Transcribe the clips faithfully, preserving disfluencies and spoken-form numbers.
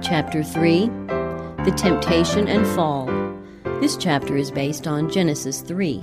Chapter three, The Temptation and Fall. This chapter is based on Genesis three.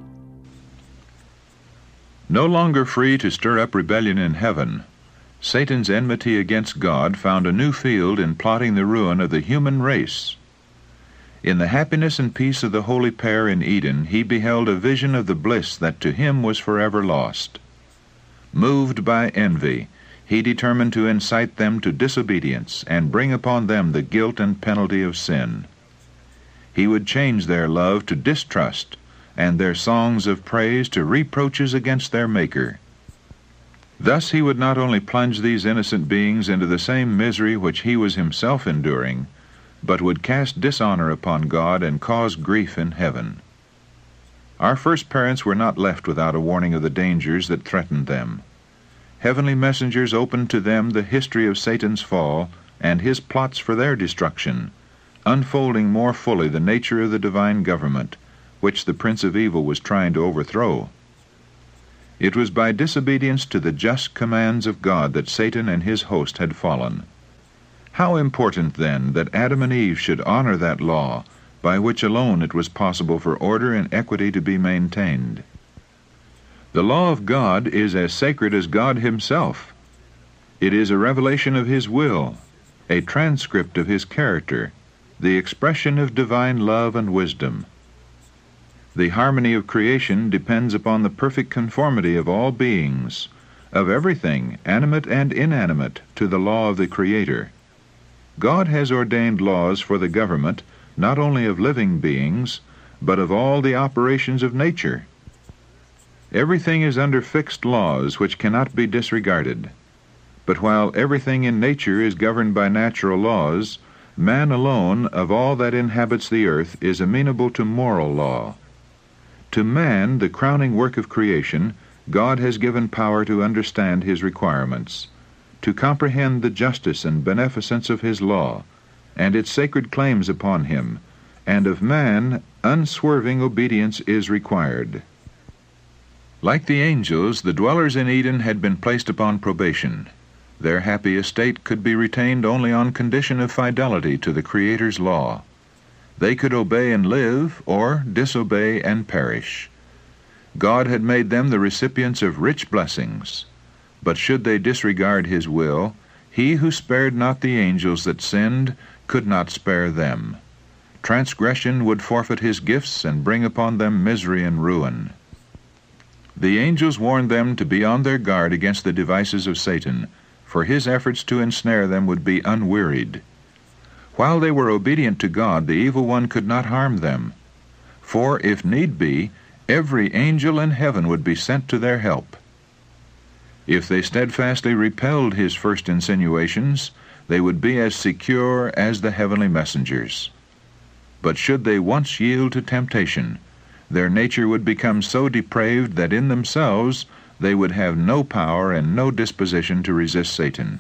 No longer free to stir up rebellion in heaven, Satan's enmity against God found a new field in plotting the ruin of the human race. In the happiness and peace of the holy pair in Eden, he beheld a vision of the bliss that to him was forever lost. Moved by envy, he determined to incite them to disobedience and bring upon them the guilt and penalty of sin. He would change their love to distrust and their songs of praise to reproaches against their Maker. Thus he would not only plunge these innocent beings into the same misery which he was himself enduring, but would cast dishonor upon God and cause grief in heaven. Our first parents were not left without a warning of the dangers that threatened them. Heavenly messengers opened to them the history of Satan's fall and his plots for their destruction, unfolding more fully the nature of the divine government, which the Prince of Evil was trying to overthrow. It was by disobedience to the just commands of God that Satan and his host had fallen. How important, then, that Adam and Eve should honor that law, by which alone it was possible for order and equity to be maintained. The law of God is as sacred as God himself. It is a revelation of his will, a transcript of his character, the expression of divine love and wisdom. The harmony of creation depends upon the perfect conformity of all beings, of everything, animate and inanimate, to the law of the Creator. God has ordained laws for the government not only of living beings, but of all the operations of nature. Everything is under fixed laws which cannot be disregarded. But while everything in nature is governed by natural laws, man alone, of all that inhabits the earth, is amenable to moral law. To man, the crowning work of creation, God has given power to understand his requirements, to comprehend the justice and beneficence of his law, and its sacred claims upon him, and of man unswerving obedience is required. Like the angels, the dwellers in Eden had been placed upon probation. Their happy estate could be retained only on condition of fidelity to the Creator's law. They could obey and live, or disobey and perish. God had made them the recipients of rich blessings. But should they disregard his will, he who spared not the angels that sinned could not spare them. Transgression would forfeit his gifts and bring upon them misery and ruin. The angels warned them to be on their guard against the devices of Satan, for his efforts to ensnare them would be unwearied. While they were obedient to God, the evil one could not harm them, for, if need be, every angel in heaven would be sent to their help. If they steadfastly repelled his first insinuations, they would be as secure as the heavenly messengers. But should they once yield to temptation, their nature would become so depraved that in themselves they would have no power and no disposition to resist Satan.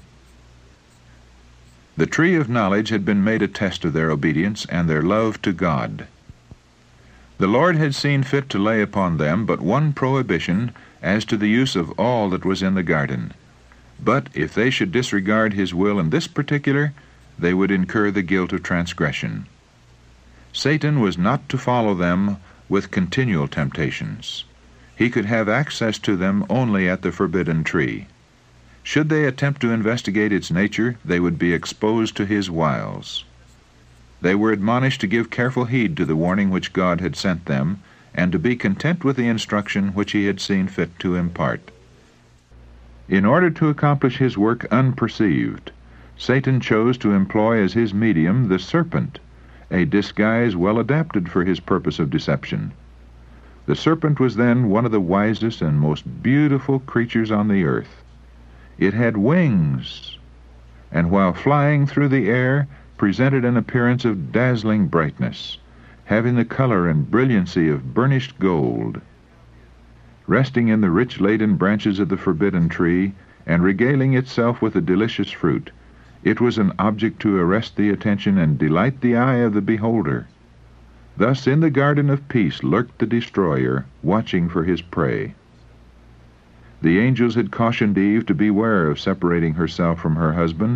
The tree of knowledge had been made a test of their obedience and their love to God. The Lord had seen fit to lay upon them but one prohibition as to the use of all that was in the garden. But if they should disregard his will in this particular, they would incur the guilt of transgression. Satan was not to follow them with continual temptations. He could have access to them only at the forbidden tree. Should they attempt to investigate its nature, they would be exposed to his wiles. They were admonished to give careful heed to the warning which God had sent them, and to be content with the instruction which he had seen fit to impart. In order to accomplish his work unperceived, Satan chose to employ as his medium the serpent, a disguise well adapted for his purpose of deception. The serpent was then one of the wisest and most beautiful creatures on the earth. It had wings, and while flying through the air, presented an appearance of dazzling brightness, having the color and brilliancy of burnished gold. Resting in the rich laden branches of the forbidden tree, and regaling itself with the delicious fruit, it was an object to arrest the attention and delight the eye of the beholder. Thus in the garden of peace lurked the destroyer, watching for his prey. The angels had cautioned Eve to beware of separating herself from her husband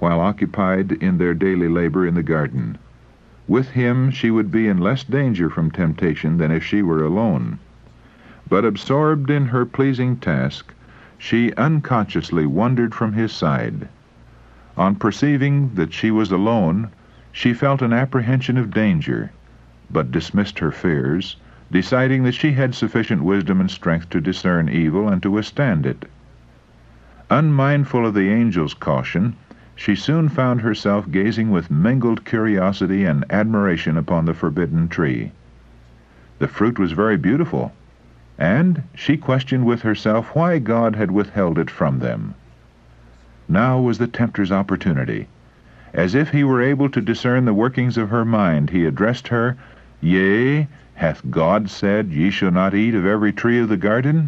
while occupied in their daily labor in the garden. With him she would be in less danger from temptation than if she were alone. But absorbed in her pleasing task, she unconsciously wandered from his side. On perceiving that she was alone, she felt an apprehension of danger, but dismissed her fears, deciding that she had sufficient wisdom and strength to discern evil and to withstand it. Unmindful of the angel's caution, she soon found herself gazing with mingled curiosity and admiration upon the forbidden tree. The fruit was very beautiful, and she questioned with herself why God had withheld it from them. Now was the tempter's opportunity. As if he were able to discern the workings of her mind, he addressed her, "Yea, hath God said, Ye shall not eat of every tree of the garden?"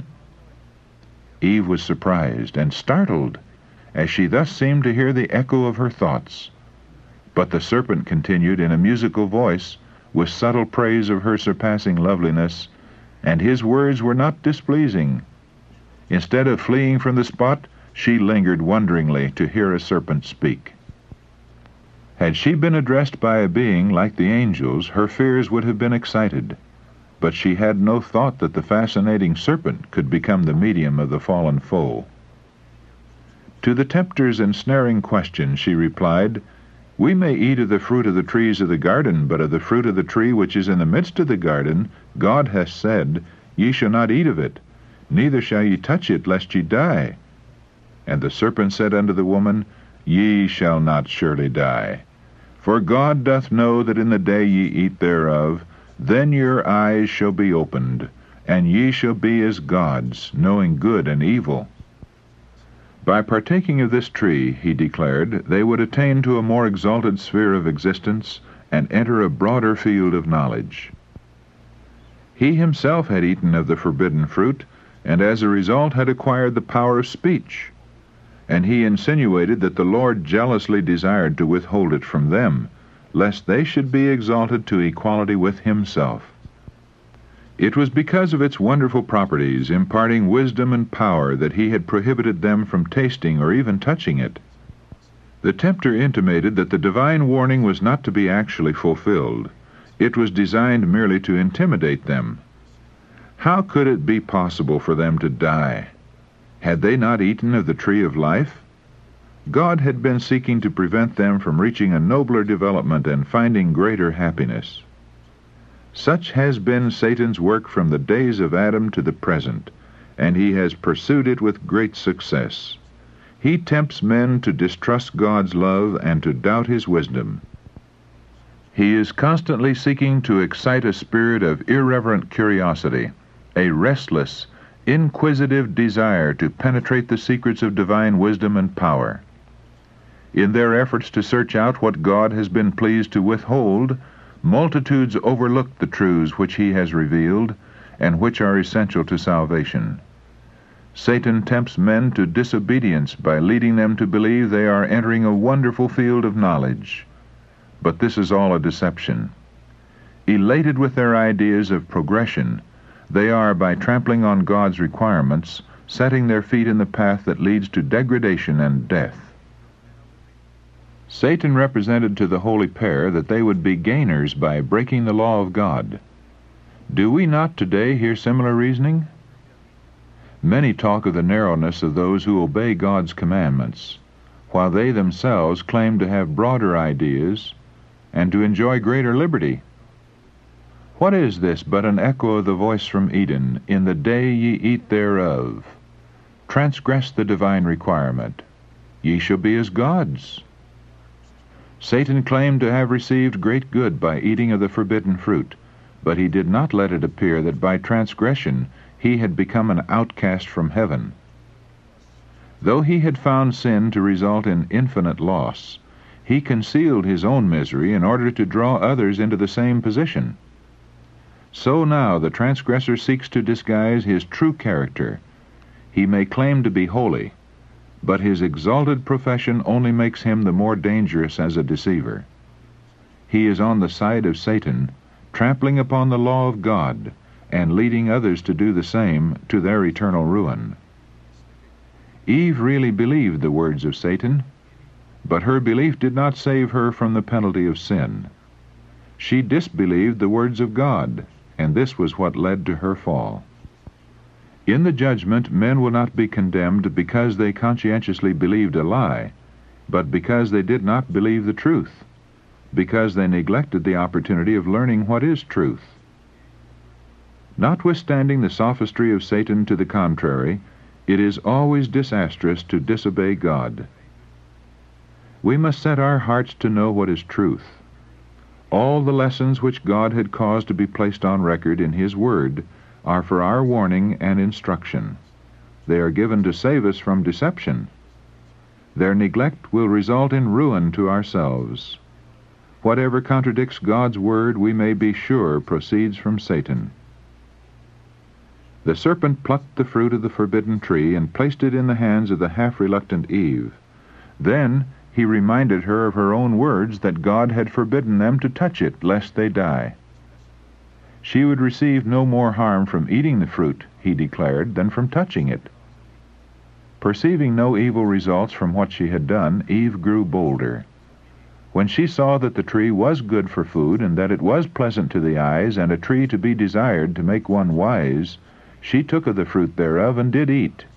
Eve was surprised and startled, as she thus seemed to hear the echo of her thoughts. But the serpent continued in a musical voice, with subtle praise of her surpassing loveliness, and his words were not displeasing. Instead of fleeing from the spot, she lingered wonderingly to hear a serpent speak. Had she been addressed by a being like the angels, her fears would have been excited, but she had no thought that the fascinating serpent could become the medium of the fallen foe. To the tempter's ensnaring question she replied, "We may eat of the fruit of the trees of the garden, but of the fruit of the tree which is in the midst of the garden, God hath said, Ye shall not eat of it, neither shall ye touch it, lest ye die. And the serpent said unto the woman, Ye shall not surely die. For God doth know that in the day ye eat thereof, then your eyes shall be opened, and ye shall be as gods, knowing good and evil." By partaking of this tree, he declared, they would attain to a more exalted sphere of existence and enter a broader field of knowledge. He himself had eaten of the forbidden fruit, and as a result had acquired the power of speech, and he insinuated that the Lord jealously desired to withhold it from them, lest they should be exalted to equality with himself. It was because of its wonderful properties, imparting wisdom and power, that he had prohibited them from tasting or even touching it. The tempter intimated that the divine warning was not to be actually fulfilled. It was designed merely to intimidate them. How could it be possible for them to die? Had they not eaten of the tree of life? God had been seeking to prevent them from reaching a nobler development and finding greater happiness. Such has been Satan's work from the days of Adam to the present, and he has pursued it with great success. He tempts men to distrust God's love and to doubt his wisdom. He is constantly seeking to excite a spirit of irreverent curiosity, a restless, inquisitive desire to penetrate the secrets of divine wisdom and power. In their efforts to search out what God has been pleased to withhold, multitudes overlook the truths which he has revealed and which are essential to salvation. Satan tempts men to disobedience by leading them to believe they are entering a wonderful field of knowledge. But this is all a deception. Elated with their ideas of progression, they are, by trampling on God's requirements, setting their feet in the path that leads to degradation and death. Satan represented to the holy pair that they would be gainers by breaking the law of God. Do we not today hear similar reasoning? Many talk of the narrowness of those who obey God's commandments, while they themselves claim to have broader ideas and to enjoy greater liberty. What is this but an echo of the voice from Eden, "In the day ye eat thereof, transgress the divine requirement, ye shall be as gods"? Satan claimed to have received great good by eating of the forbidden fruit, but he did not let it appear that by transgression he had become an outcast from heaven. Though he had found sin to result in infinite loss, he concealed his own misery in order to draw others into the same position. So now the transgressor seeks to disguise his true character. He may claim to be holy, but his exalted profession only makes him the more dangerous as a deceiver. He is on the side of Satan, trampling upon the law of God, and leading others to do the same, to their eternal ruin. Eve really believed the words of Satan. But her belief did not save her from the penalty of sin. She disbelieved the words of God, and this was what led to her fall. In the judgment, men will not be condemned because they conscientiously believed a lie, but because they did not believe the truth, because they neglected the opportunity of learning what is truth. Notwithstanding the sophistry of Satan to the contrary, it is always disastrous to disobey God. We must set our hearts to know what is truth. All the lessons which God had caused to be placed on record in His Word are for our warning and instruction. They are given to save us from deception. Their neglect will result in ruin to ourselves. Whatever contradicts God's Word, we may be sure, proceeds from Satan. The serpent plucked the fruit of the forbidden tree and placed it in the hands of the half-reluctant Eve. Then he reminded her of her own words that God had forbidden them to touch it, lest they die. She would receive no more harm from eating the fruit, he declared, than from touching it. Perceiving no evil results from what she had done, Eve grew bolder. When she saw that the tree was good for food, and that it was pleasant to the eyes, and a tree to be desired to make one wise, she took of the fruit thereof, and did eat.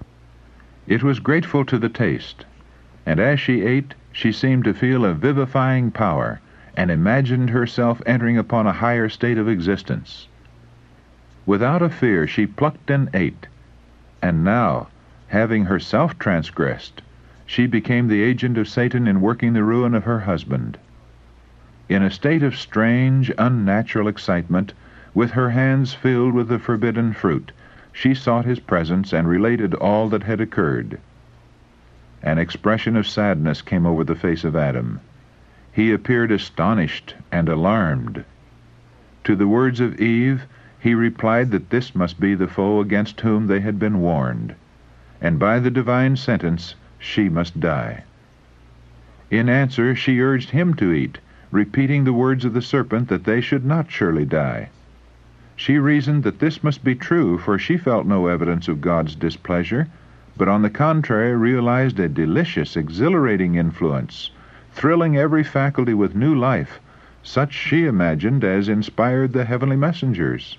It was grateful to the taste, and as she ate, she seemed to feel a vivifying power, and imagined herself entering upon a higher state of existence. Without a fear she plucked and ate, and now, having herself transgressed, she became the agent of Satan in working the ruin of her husband. In a state of strange, unnatural excitement, with her hands filled with the forbidden fruit, she sought his presence and related all that had occurred. An expression of sadness came over the face of Adam. He appeared astonished and alarmed. To the words of Eve, he replied that this must be the foe against whom they had been warned, and by the divine sentence she must die. In answer, she urged him to eat, repeating the words of the serpent that they should not surely die. She reasoned that this must be true, for she felt no evidence of God's displeasure, but on the contrary realized a delicious, exhilarating influence, thrilling every faculty with new life, such she imagined as inspired the heavenly messengers.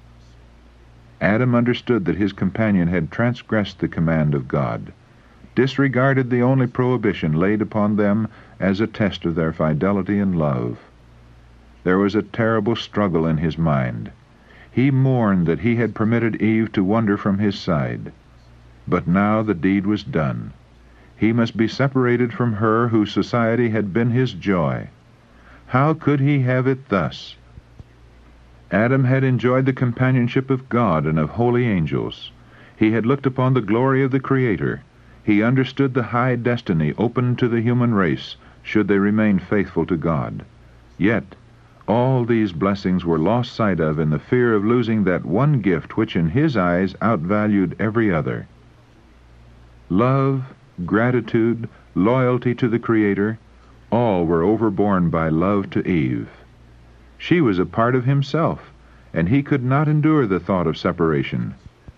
Adam understood that his companion had transgressed the command of God, disregarded the only prohibition laid upon them as a test of their fidelity and love. There was a terrible struggle in his mind. He mourned that he had permitted Eve to wander from his side. But now the deed was done. He must be separated from her whose society had been his joy. How could he have it thus? Adam had enjoyed the companionship of God and of holy angels. He had looked upon the glory of the Creator. He understood the high destiny open to the human race, should they remain faithful to God. Yet, all these blessings were lost sight of in the fear of losing that one gift which in his eyes outvalued every other. Love, gratitude, loyalty to the Creator, all were overborne by love to Eve. She was a part of himself, and he could not endure the thought of separation.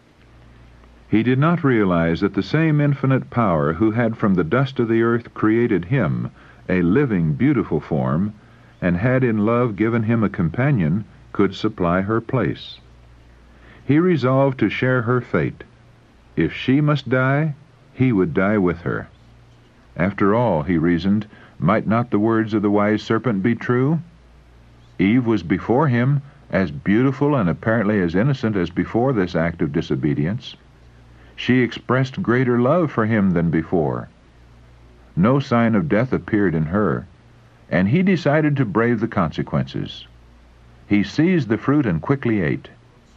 He did not realize that the same infinite power who had from the dust of the earth created him, a living, beautiful form, and had in love given him a companion, could supply her place. He resolved to share her fate. If she must die, he would die with her. After all, he reasoned, might not the words of the wise serpent be true? Eve was before him, as beautiful and apparently as innocent as before this act of disobedience. She expressed greater love for him than before. No sign of death appeared in her, and he decided to brave the consequences. He seized the fruit and quickly ate.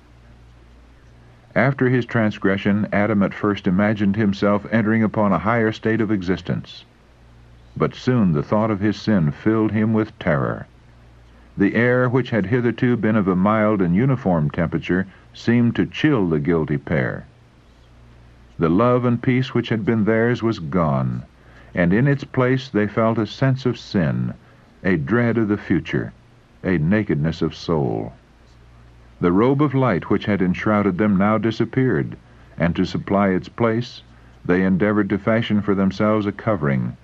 After his transgression, Adam at first imagined himself entering upon a higher state of existence. But soon the thought of his sin filled him with terror. The air, which had hitherto been of a mild and uniform temperature, seemed to chill the guilty pair. The love and peace which had been theirs was gone, and in its place they felt a sense of sin, a dread of the future, a nakedness of soul. The robe of light which had enshrouded them now disappeared, and to supply its place, they endeavored to fashion for themselves a covering,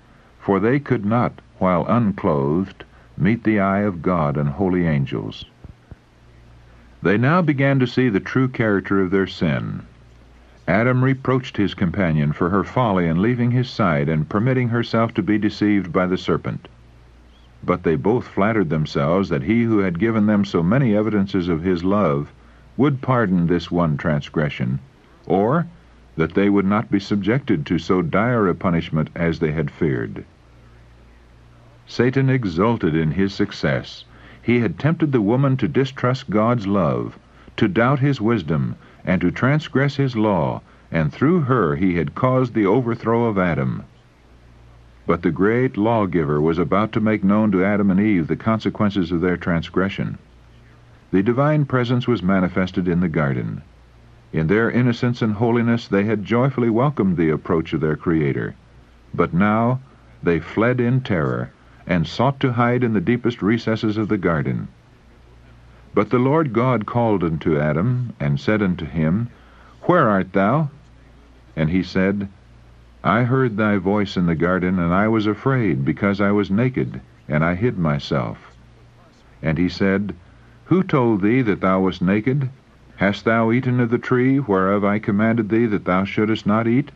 for they could not, while unclothed, meet the eye of God and holy angels. They now began to see the true character of their sin. Adam reproached his companion for her folly in leaving his side and permitting herself to be deceived by the serpent. But they both flattered themselves that he who had given them so many evidences of his love would pardon this one transgression, or that they would not be subjected to so dire a punishment as they had feared. Satan exulted in his success. He had tempted the woman to distrust God's love, to doubt his wisdom, and to transgress his law, and through her he had caused the overthrow of Adam. But the great lawgiver was about to make known to Adam and Eve the consequences of their transgression. The divine presence was manifested in the garden. In their innocence and holiness they had joyfully welcomed the approach of their Creator. But now they fled in terror, and sought to hide in the deepest recesses of the garden. But the Lord God called unto Adam, and said unto him, Where art thou? And he said, I heard thy voice in the garden, and I was afraid, because I was naked, and I hid myself. And he said, Who told thee that thou wast naked? Hast thou eaten of the tree whereof I commanded thee that thou shouldest not eat?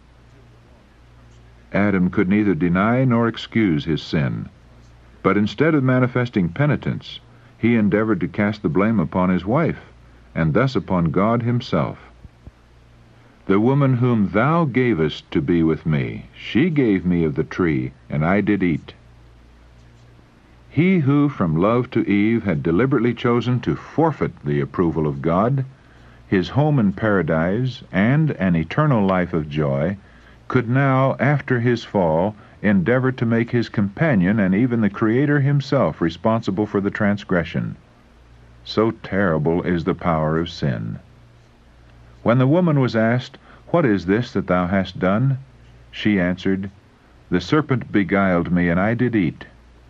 Adam could neither deny nor excuse his sin. But instead of manifesting penitence, he endeavored to cast the blame upon his wife, and thus upon God himself. The woman whom thou gavest to be with me, she gave me of the tree, and I did eat. He who from love to Eve had deliberately chosen to forfeit the approval of God, his home in paradise, and an eternal life of joy, could now, after his fall, endeavor to make his companion and even the Creator himself responsible for the transgression. So terrible is the power of sin. When the woman was asked, What is this that thou hast done? She answered, The serpent beguiled me, and I did eat.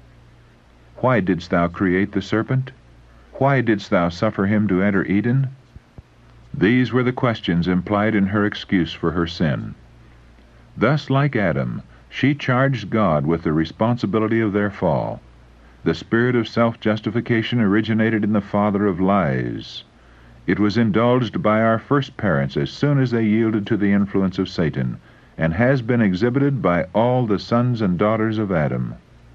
Why didst thou create the serpent? Why didst thou suffer him to enter Eden? These were the questions implied in her excuse for her sin. Thus, like Adam, she charged God with the responsibility of their fall. The spirit of self-justification originated in the father of lies. It was indulged by our first parents as soon as they yielded to the influence of Satan, and has been exhibited by all the sons and daughters of Adam.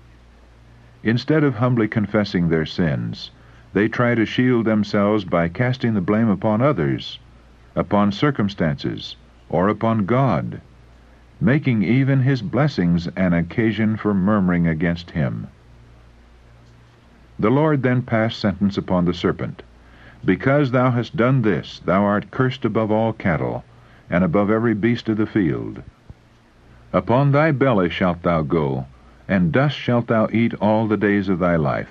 Instead of humbly confessing their sins, they try to shield themselves by casting the blame upon others, upon circumstances, or upon God, making even his blessings an occasion for murmuring against him. The Lord then passed sentence upon the serpent. Because thou hast done this, thou art cursed above all cattle, and above every beast of the field. Upon thy belly shalt thou go, and dust shalt thou eat all the days of thy life.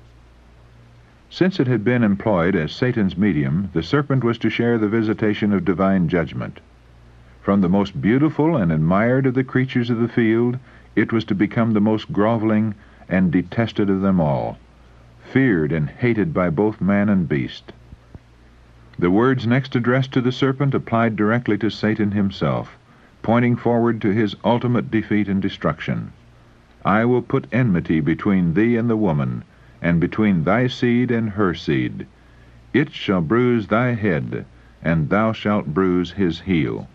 Since it had been employed as Satan's medium, the serpent was to share the visitation of divine judgment. From the most beautiful and admired of the creatures of the field, it was to become the most groveling and detested of them all, feared and hated by both man and beast. The words next addressed to the serpent applied directly to Satan himself, pointing forward to his ultimate defeat and destruction. I will put enmity between thee and the woman, and between thy seed and her seed. It shall bruise thy head, and thou shalt bruise his heel.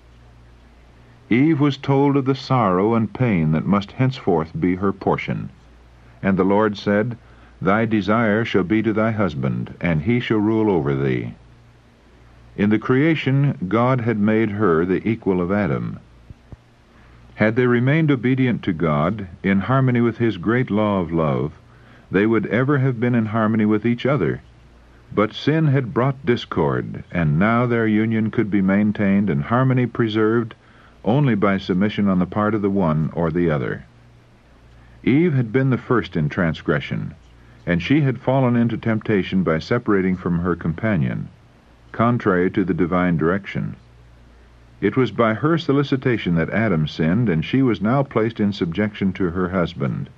Eve was told of the sorrow and pain that must henceforth be her portion. And the Lord said, Thy desire shall be to thy husband, and he shall rule over thee. In the creation, God had made her the equal of Adam. Had they remained obedient to God, in harmony with his great law of love, they would ever have been in harmony with each other. But sin had brought discord, and now their union could be maintained and harmony preserved only by submission on the part of the one or the other. Eve had been the first in transgression, and she had fallen into temptation by separating from her companion, contrary to the divine direction. It was by her solicitation that Adam sinned, and she was now placed in subjection to her husband.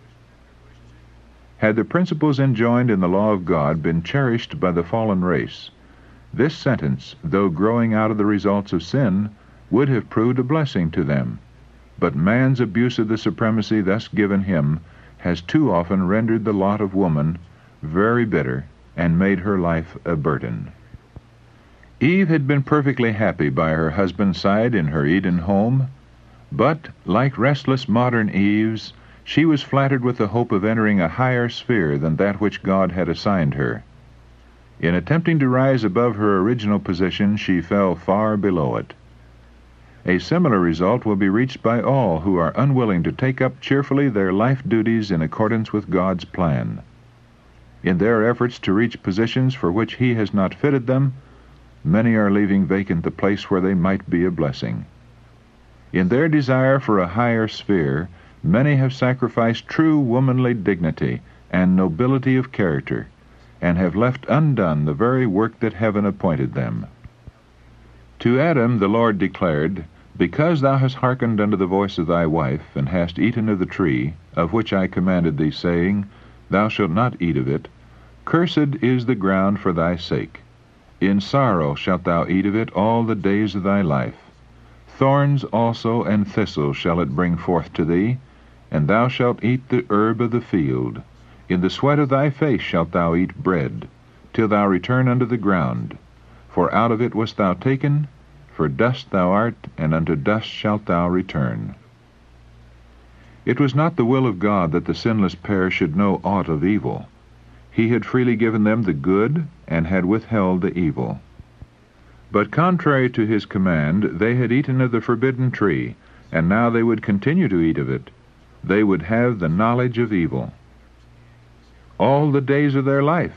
Had the principles enjoined in the law of God been cherished by the fallen race, this sentence, though growing out of the results of sin, would have proved a blessing to them. but man's abuse of the supremacy thus given him has too often rendered the lot of woman very bitter and made her life a burden. Eve had been perfectly happy by her husband's side in her Eden home, but, like restless modern Eves, she was flattered with the hope of entering a higher sphere than that which God had assigned her. In attempting to rise above her original position, she fell far below it. A similar result will be reached by all who are unwilling to take up cheerfully their life duties in accordance with God's plan. In their efforts to reach positions for which He has not fitted them, many are leaving vacant the place where they might be a blessing. In their desire for a higher sphere, many have sacrificed true womanly dignity and nobility of character, and have left undone the very work that heaven appointed them. To Adam the Lord declared, Because thou hast hearkened unto the voice of thy wife, and hast eaten of the tree, of which I commanded thee, saying, Thou shalt not eat of it, cursed is the ground for thy sake. In sorrow shalt thou eat of it all the days of thy life. Thorns also and thistles shall it bring forth to thee, and thou shalt eat the herb of the field. In the sweat of thy face shalt thou eat bread, till thou return unto the ground. For out of it wast thou taken, for dust thou art, and unto dust shalt thou return. It was not the will of God that the sinless pair should know aught of evil. He had freely given them the good, and had withheld the evil. But contrary to His command, they had eaten of the forbidden tree, and now they would continue to eat of it. They would have the knowledge of evil all the days of their life.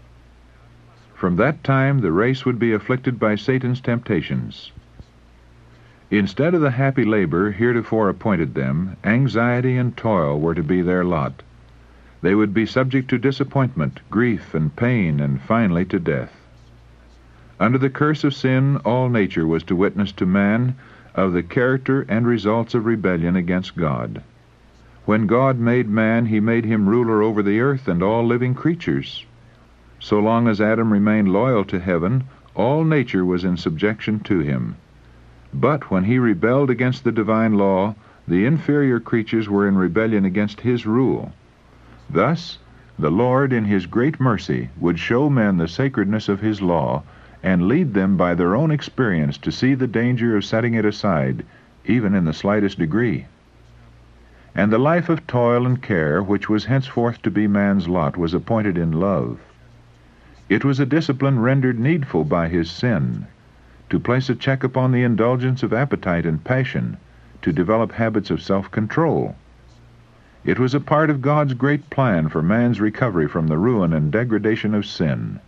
From that time the race would be afflicted by Satan's temptations. Instead of the happy labor heretofore appointed them, anxiety and toil were to be their lot. They would be subject to disappointment, grief, and pain, and finally to death. Under the curse of sin, all nature was to witness to man of the character and results of rebellion against God. When God made man, He made him ruler over the earth and all living creatures. So long as Adam remained loyal to heaven, all nature was in subjection to him. But when he rebelled against the divine law, the inferior creatures were in rebellion against His rule. Thus, the Lord, in His great mercy, would show men the sacredness of His law, and lead them by their own experience to see the danger of setting it aside, even in the slightest degree. And the life of toil and care, which was henceforth to be man's lot, was appointed in love. It was a discipline rendered needful by his sin, to place a check upon the indulgence of appetite and passion, to develop habits of self-control. It was a part of God's great plan for man's recovery from the ruin and degradation of sin.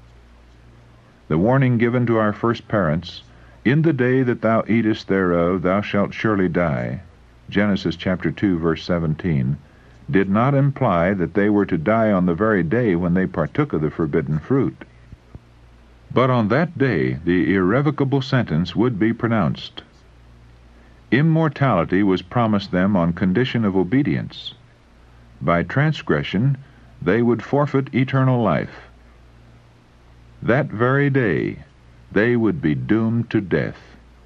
The warning given to our first parents, "In the day that thou eatest thereof thou shalt surely die," Genesis chapter two, verse seventeen, did not imply that they were to die on the very day when they partook of the forbidden fruit. But on that day the irrevocable sentence would be pronounced. Immortality was promised them on condition of obedience. By transgression they would forfeit eternal life. That very day they would be doomed to death.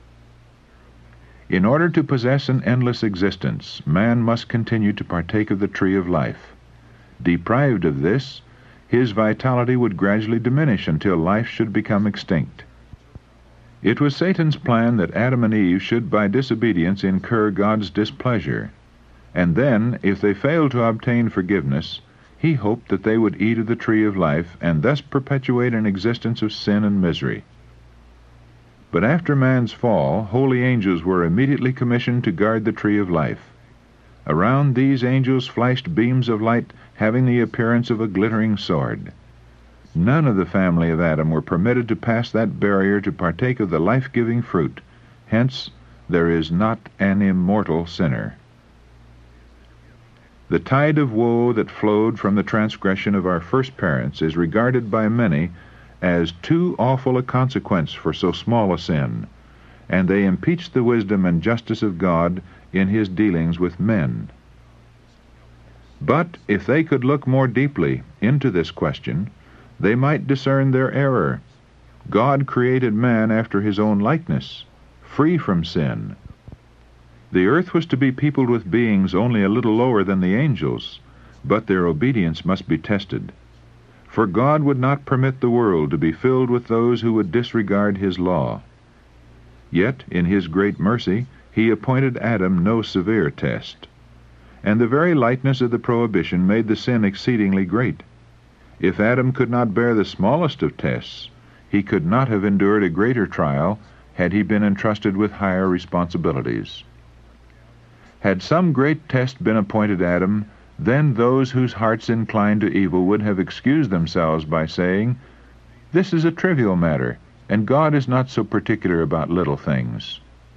In order to possess an endless existence, man must continue to partake of the tree of life. Deprived of this, his vitality would gradually diminish until life should become extinct. It was Satan's plan that Adam and Eve should by disobedience incur God's displeasure, and then, if they failed to obtain forgiveness, he hoped that they would eat of the tree of life and thus perpetuate an existence of sin and misery. But after man's fall, holy angels were immediately commissioned to guard the tree of life. Around these angels flashed beams of light having the appearance of a glittering sword. None of the family of Adam were permitted to pass that barrier to partake of the life-giving fruit. Hence, there is not an immortal sinner. The tide of woe that flowed from the transgression of our first parents is regarded by many as too awful a consequence for so small a sin, and they impeach the wisdom and justice of God in His dealings with men. But if they could look more deeply into this question, they might discern their error. God created man after His own likeness, free from sin. The earth was to be peopled with beings only a little lower than the angels, but their obedience must be tested. For God would not permit the world to be filled with those who would disregard his law. Yet, in his great mercy, he appointed Adam no severe test. And the very lightness of the prohibition made the sin exceedingly great. If Adam could not bear the smallest of tests, he could not have endured a greater trial had he been entrusted with higher responsibilities. Had some great test been appointed Adam, then those whose hearts inclined to evil would have excused themselves by saying, "This is a trivial matter, and God is not so particular about little things."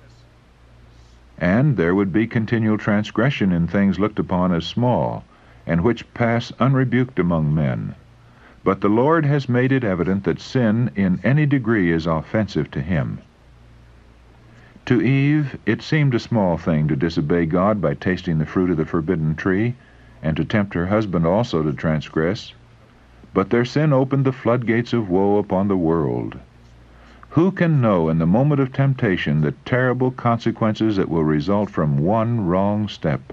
And there would be continual transgression in things looked upon as small, and which pass unrebuked among men. But the Lord has made it evident that sin in any degree is offensive to him. To Eve it seemed a small thing to disobey God by tasting the fruit of the forbidden tree, and to tempt her husband also to transgress. But their sin opened the floodgates of woe upon the world. Who can know in the moment of temptation the terrible consequences that will result from one wrong step?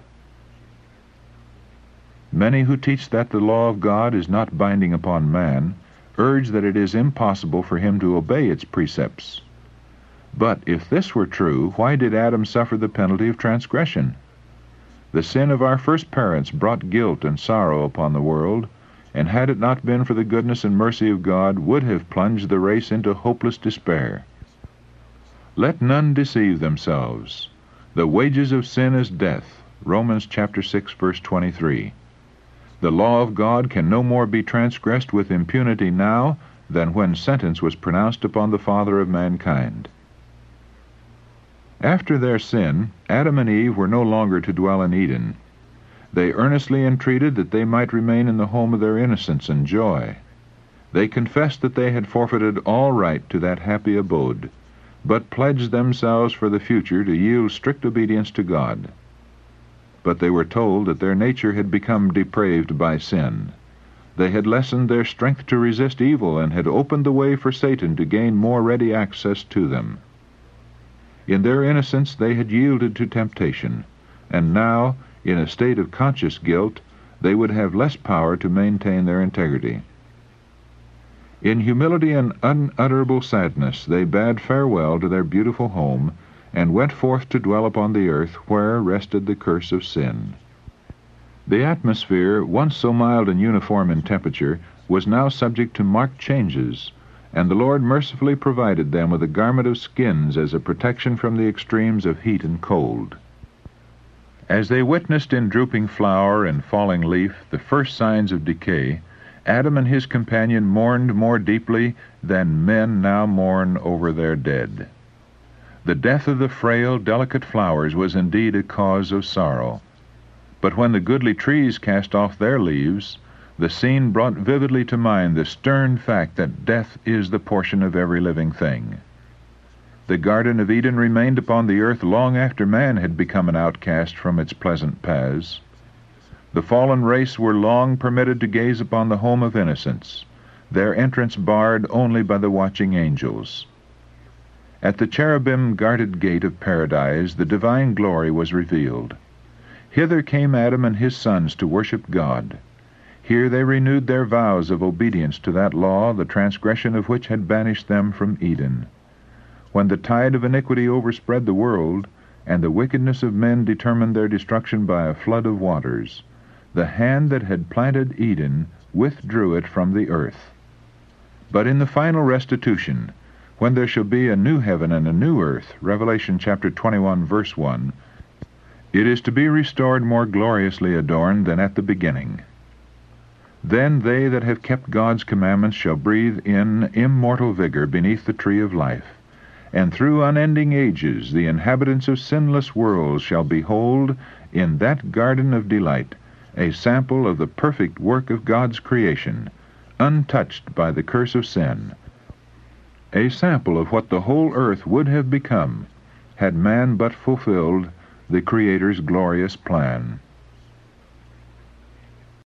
Many who teach that the law of God is not binding upon man urge that it is impossible for him to obey its precepts. But if this were true, why did Adam suffer the penalty of transgression? The sin of our first parents brought guilt and sorrow upon the world, and had it not been for the goodness and mercy of God, would have plunged the race into hopeless despair. Let none deceive themselves. The wages of sin is death. Romans chapter six, verse twenty-three. The law of God can no more be transgressed with impunity now than when sentence was pronounced upon the father of mankind. After their sin, Adam and Eve were no longer to dwell in Eden. They earnestly entreated that they might remain in the home of their innocence and joy. They confessed that they had forfeited all right to that happy abode, but pledged themselves for the future to yield strict obedience to God. But they were told that their nature had become depraved by sin. They had lessened their strength to resist evil and had opened the way for Satan to gain more ready access to them. In their innocence they had yielded to temptation, and now, in a state of conscious guilt, they would have less power to maintain their integrity. In humility and unutterable sadness they bade farewell to their beautiful home, and went forth to dwell upon the earth where rested the curse of sin. The atmosphere, once so mild and uniform in temperature, was now subject to marked changes, and the Lord mercifully provided them with a garment of skins as a protection from the extremes of heat and cold. As they witnessed in drooping flower and falling leaf the first signs of decay, Adam and his companion mourned more deeply than men now mourn over their dead. The death of the frail, delicate flowers was indeed a cause of sorrow. But when the goodly trees cast off their leaves, the scene brought vividly to mind the stern fact that death is the portion of every living thing. The Garden of Eden remained upon the earth long after man had become an outcast from its pleasant paths. The fallen race were long permitted to gaze upon the home of innocence, their entrance barred only by the watching angels. At the cherubim-guarded gate of paradise the divine glory was revealed. Hither came Adam and his sons to worship God. Here they renewed their vows of obedience to that law, the transgression of which had banished them from Eden. When the tide of iniquity overspread the world, and the wickedness of men determined their destruction by a flood of waters, the hand that had planted Eden withdrew it from the earth. But in the final restitution, when there shall be a new heaven and a new earth, Revelation chapter twenty-one, verse one, it is to be restored more gloriously adorned than at the beginning. Then they that have kept God's commandments shall breathe in immortal vigor beneath the tree of life, and through unending ages the inhabitants of sinless worlds shall behold in that garden of delight a sample of the perfect work of God's creation, untouched by the curse of sin, a sample of what the whole earth would have become had man but fulfilled the Creator's glorious plan.